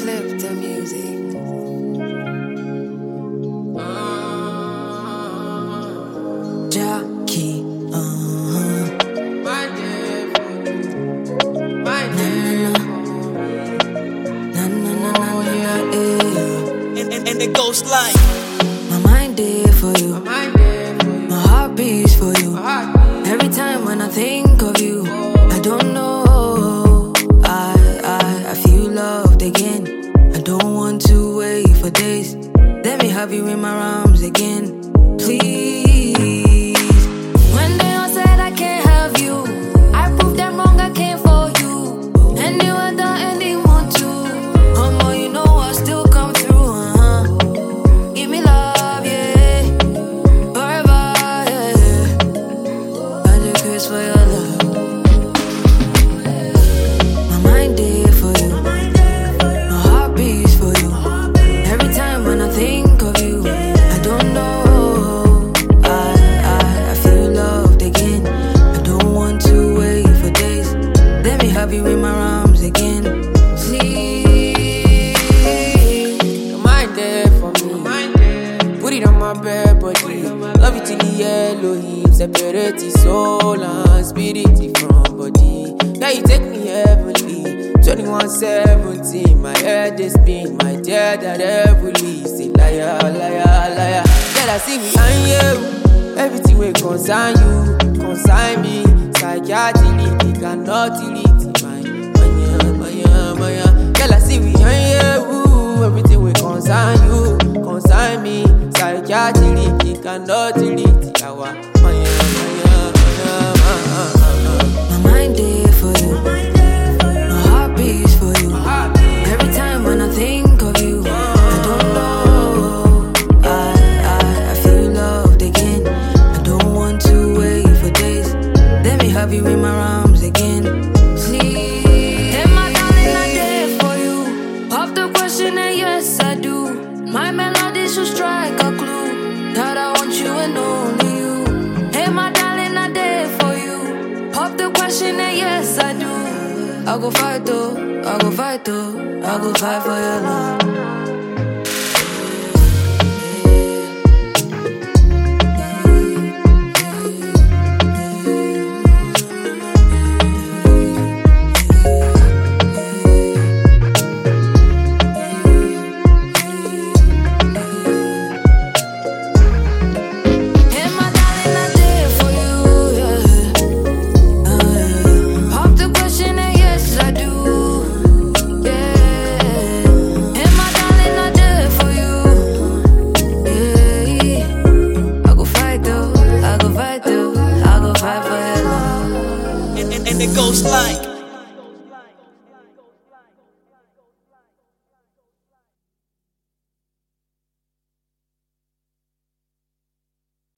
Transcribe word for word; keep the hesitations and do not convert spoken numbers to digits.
Clip the music. Jackie, uh-huh. My day, my day, Na na na na na na, yeah. And, and, and it goes like My mind there for you, my day for you. my heart beats for you. My heart Every time when I think of you, I don't know. I I I feel loved again. I don't want to wait for days. Let me have you in my arms again, please. When they all said I can't have you, I proved them wrong. I came for you, and they were the and they want to. Mama, you know I still come through. Uh-huh. Give me love, yeah. Forever, yeah. I just curse for your love. My mind there for you, my heart beats for you. Every time when I think of you, I don't know. I I I feel loved again. I don't want to wait for days. Let me have you in my arms again, please. Your mind there for me. Put it on my bed, body. Love it till the yellow heat. Separate the soul and spirit from body. Now you take me heavenly. twenty-one seventeen, my head is spin. My dead that heavily. Say liar, liar, liar. Let I see me and you. Everything will concern you, concern me. Psychiatry, it cannot delete my, my, my, my. Girl, I see we and you. Everything will concern you, concern me. Psychiatry, it cannot delete our my, my, My mind there for you, my heart beats for you. Every time when I think of you, I don't know. I I I feel loved again. I don't want to wait for days. Let me have you in my arms again, please. Hey, my darling, I'm there for you. Pop the question and yes I do. My melody should strike a clue that I want you and only you. Hey, my darling, I'm there for you. Pop the question and yes I do. I go fight though, I go fight though, I go fight for your love. Hey, my darling, I'm there for you, yeah. Uh, yeah. Pop the question and yes I do, yeah. Hey, my darling, I'm there for you, yeah. I go fight though, I go fight though, I go fight for your love. and, and, and it goes like